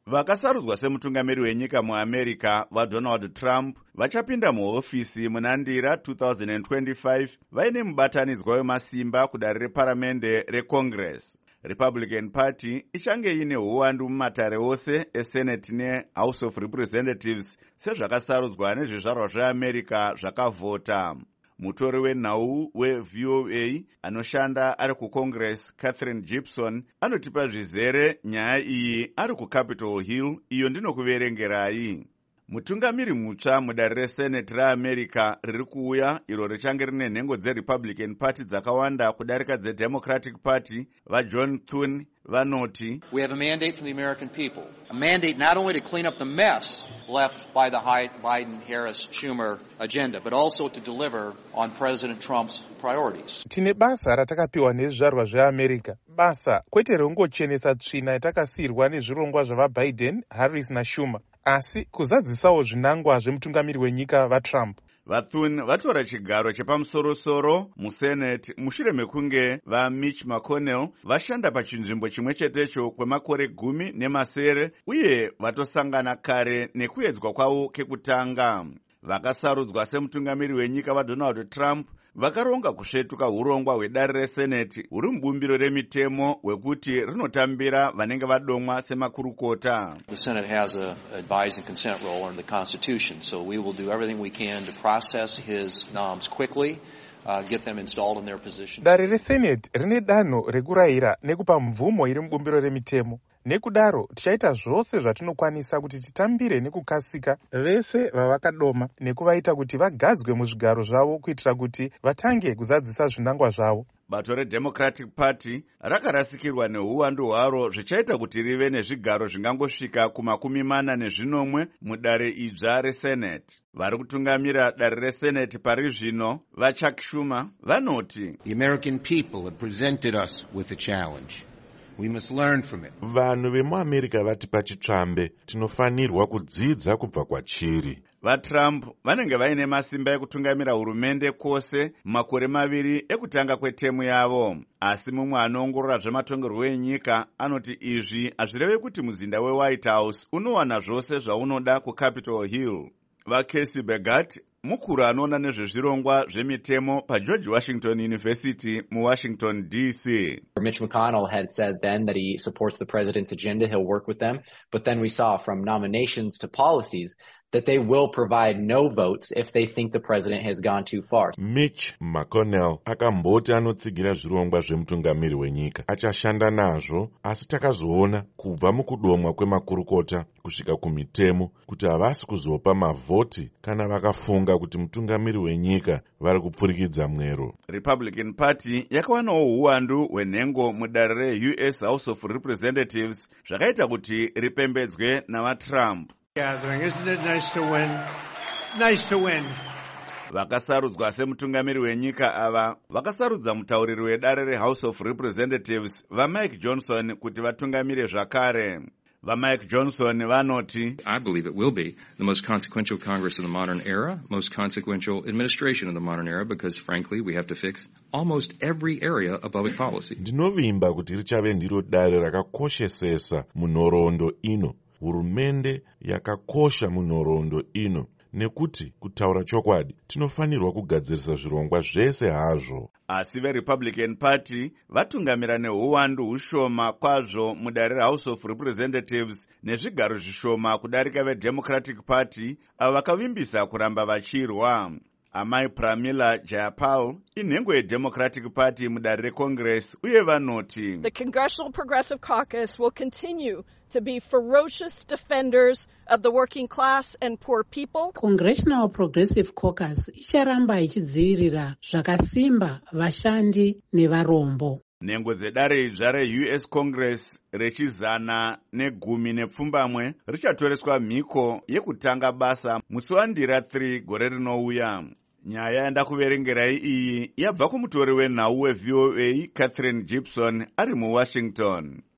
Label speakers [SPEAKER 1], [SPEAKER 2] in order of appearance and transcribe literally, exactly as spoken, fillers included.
[SPEAKER 1] Vakasarudzwa semutungamiri wenyika muAmerica vaDonald Trump vachapinda muhofisi munandira two thousand twenty-five vaine mubatanidzwa wemasimba kudare reparamende reCongress. Republican Party ichange ine huwandu mumatare ose eSenate neHouse of Representatives sezvakasarudzwa nezvizvarwa zveAmerica zvakavhota. Mutori wenhau weV O A anoshanda ari kuCongress, Catherine Gibson, anotipa zvizere nyaya iyi ari kuCapitol Hill, iyo ndinokuverengerai. Mutungamiri mutsva mudare reSenate reAmerica riri kuuya, iro richange rine nhengo dzeRepublican Party dzakawanda kudarika dzeDemocratic Party, vaJohn Thune vanoti,
[SPEAKER 2] We have a mandate from the American people, a mandate not only to clean up the mess left by the Biden-Harris-Schumer agenda, but also to deliver on President Trump's priorities.
[SPEAKER 3] Tine basa ratakapiwa nezvizvarwa zveAmerica, basa kwete rongochenesa tsvina yatakasiyirwa nezvirongwa zvavaBiden, Harris naSchumer, asi kuzadzisawo zvinangwa zvemutungamiri wenyika vaTrump.
[SPEAKER 1] VaThune vatora chigaro chepamusoro-soro muSenate mushure mekunge vaMitch McConnell vashanda pachinzvimbo chimwe chetecho kwemakore gumi nemasere uye vatosangana kare nekuedzwa kwavo kekutanga. Vakasarudzwa semutungamiri wenyika vaDonald Trump vakaronga kusvetuka urongwa hwedare reSenate huri mubumbiro remitemo hwekuti rinotambira vanenge vadomwa semakurukota.
[SPEAKER 2] The Senate has a advising consent role under the Constitution, so we will do everything we can to process his noms quickly. Uh, get them installed in their positions.
[SPEAKER 3] Dare reSenate rine danho rekurayira nekupa mvumo iri mubumbiro remitemo. Nekudaro tichaita zvose zvatinokwanisa kuti titambire nekukasika vese vavakadoma nekuvaita kuti vagadzwe muzvigaro zvavo kuitira kuti vatange kuzadzisa zvinangwa zvavo.
[SPEAKER 1] Bato reDemocratic Party rakarasikirwa nehuwandu hwaro zvichaita kuti rive nezvigaro zvingangosvika kumakumi mana nezvinomwe mudare idzva reSenate. Vari kutungamira dare reSenate pari zvino, vaChuck Schumer, vanoti,
[SPEAKER 4] The American people have presented us with a challenge. We must learn from it.
[SPEAKER 5] Vanhu vemuAmerica vatipa chitsvambe, tinofanirwa kudzidza kubva kwachiri.
[SPEAKER 1] VaTrump vanenge vaine masimba ekutungamira hurumende kwose makore maviri ekutanga kwetemu yavo. Asi mumwe anoongorora zvematongerwo enyika anoti izvi hazvireve kuti muzinda weWhite House unowana zvose zvaunoda kuCapitol Hill. VaCasey Begat, mukuru anoona nezvezvirongwa zvemitemo paGeorge Washington University muWashington D C.
[SPEAKER 6] Mitch McConnell had said then that he supports the president's agenda, he'll work with them, but then we saw from nominations to policies that they will provide no votes if they think the president has gone too far.
[SPEAKER 5] Mitch McConnell akamboti anotsigira zvirongwa zvemutungamiri wenyika. Achashanda nazvo, asi takazoona kubva mukudomwa kwemakurukota kusvika kumitemo kuti havasi kuzopa mavhoti kana vakafunga kuti mutungamiri wenyika vari kupfurikidza mwero.
[SPEAKER 1] Republican Party yakawanawo huwandu hwenhengo mudare reU S House of Representatives zvakaita kuti ripembedzwe navaTrump.
[SPEAKER 7] Gathering, isn't it nice to win? It's nice to win.
[SPEAKER 1] Vakasarudzwa semutungamiri wenyika ava vakasarudza mutauriri wedare reHouse of Representatives vaMike Johnson kuti vatungamire zvakare. VaMike Johnson vanoti,
[SPEAKER 8] I believe it will be the most consequential Congress of the modern era, most consequential administration of the modern era, because frankly we have to fix almost every area of public policy.
[SPEAKER 5] Ndinovimba kuti richave ndiro dare rakakoshesesa munhoroondo ino. Hurumende yakakosha munhoroondo ino, nekuti kutaura chokwadi tinofanirwa kugadzirisa zvirongwa zvese hazvo.
[SPEAKER 1] Asi veRepublican Party vatungamira nehuwandu hushoma kwazvo mudare reHouse of Representatives nezvigaro zvishoma kudarika veDemocratic Party avo vakavimbisa kuramba vachirwa. Amai Pramila Jayapal inhengo yeDemocratic Party mudare reCongress uye vanoti,
[SPEAKER 9] The Congressional Progressive Caucus will continue to be ferocious defenders of the working class and poor people.
[SPEAKER 10] Congressional Progressive Caucus icharamba ichidzivirira zvakasimba vashandi nevarombo.
[SPEAKER 1] Nhengo dzedare idzva reU S Congress rechizana negumi nepfumbamwe richatoreswa mhiko yekutanga basa musi wandira three gore rinouya. Nyaya yandakuverengerai iyi yabva kumutori wenhau weV O A Catherine Gibson ari muWashington.